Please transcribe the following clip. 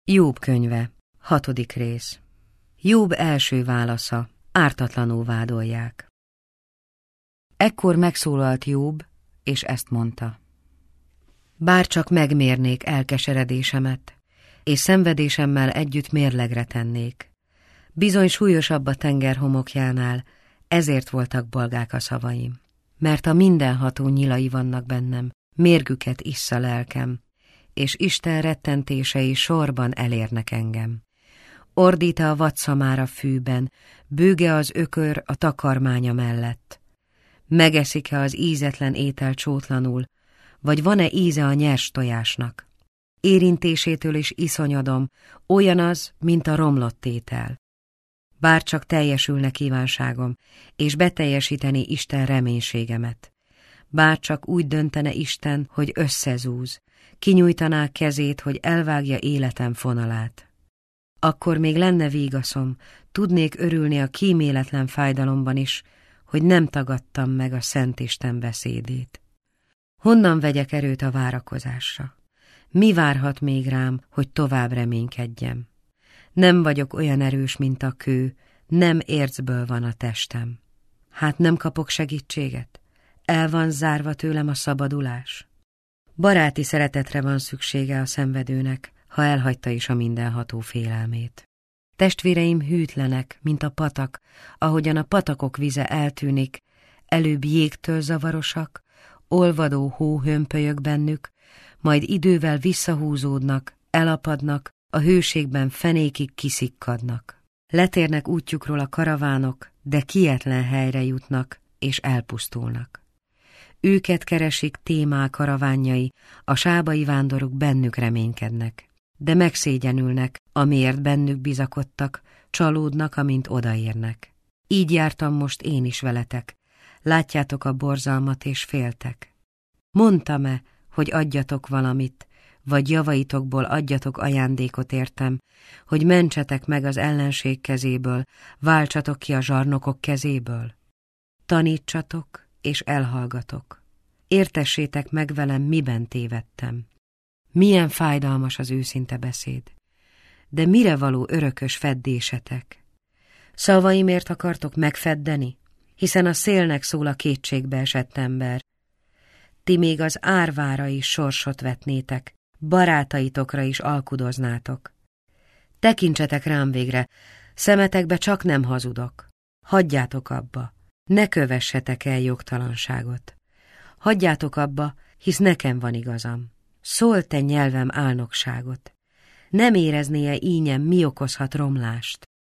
Jób könyve, 6. rész. Jób első válasza, ártatlanul vádolják. Ekkor megszólalt Jób, és ezt mondta. Bár csak megmérnék elkeseredésemet, és szenvedésemmel együtt mérlegre tennék. Bizony súlyosabb a tenger homokjánál, ezért voltak bolgák a szavaim. Mert a mindenható nyilai vannak bennem, mérgüket issza lelkem, és Isten rettentései sorban elérnek engem. Ordít-e a vadszamár a fűben, bőge az ökör a takarmánya mellett? Megeszik-e az ízetlen étel csótlanul, vagy van-e íze a nyers tojásnak? Érintésétől is iszonyodom, olyan az, mint a romlott étel. Bár csak teljesülne kívánságom, és beteljesíteni Isten reménységemet. Bár csak úgy döntene Isten, hogy összezúz, kinyújtaná kezét, hogy elvágja életem fonalát. Akkor még lenne vígaszom, tudnék örülni a kíméletlen fájdalomban is, hogy nem tagadtam meg a Szent Isten beszédét. Honnan vegyek erőt a várakozásra? Mi várhat még rám, hogy tovább reménykedjem? Nem vagyok olyan erős, mint a kő, nem ércből van a testem. Hát nem kapok segítséget? El van zárva tőlem a szabadulás? Baráti szeretetre van szüksége a szenvedőnek, ha elhagyta is a mindenható félelmét. Testvéreim hűtlenek, mint a patak, ahogyan a patakok vize eltűnik, előbb jégtől zavarosak, olvadó hó hömpölyög bennük, majd idővel visszahúzódnak, elapadnak, a hőségben fenékig kiszikkadnak. Letérnek útjukról a karavánok, de kietlen helyre jutnak, és elpusztulnak. Őket keresik Témá karavánjai, a sábai vándorok bennük reménykednek, de megszégyenülnek, amiért bennük bizakodtak, csalódnak, amint odaérnek. Így jártam most én is veletek, látjátok a borzalmat és féltek. Mondtam-e, hogy adjatok valamit, vagy javaitokból adjatok ajándékot értem, hogy mentsetek meg az ellenség kezéből, váltsatok ki a zsarnokok kezéből? Tanítsatok, és elhallgatok. Értessétek meg velem, miben tévedtem. Milyen fájdalmas az őszinte beszéd. De mire való örökös feddésetek? Szavaimért akartok megfeddeni? Hiszen a szélnek szól a kétségbe esett ember. Ti még az árvára is sorsot vetnétek, barátaitokra is alkudoznátok. Tekintsetek rám végre, szemetekbe csak nem hazudok. Hagyjátok abba, ne kövessetek el jogtalanságot. Hagyjátok abba, hisz nekem van igazam. Szól te nyelvem álnokságot. Nem érezné-e ínyem, mi okozhat romlást?